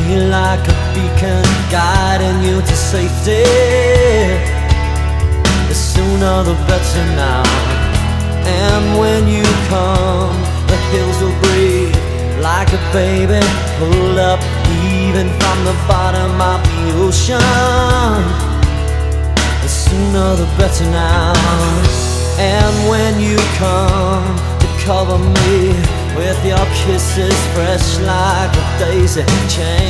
like a beacon guiding you to safety. The sooner the better now. And when you come, the hills will breathe like a baby pulled up even from the bottom of the ocean. The sooner the better now. And when you come to cover me with your kisses fresh like a daisy chain,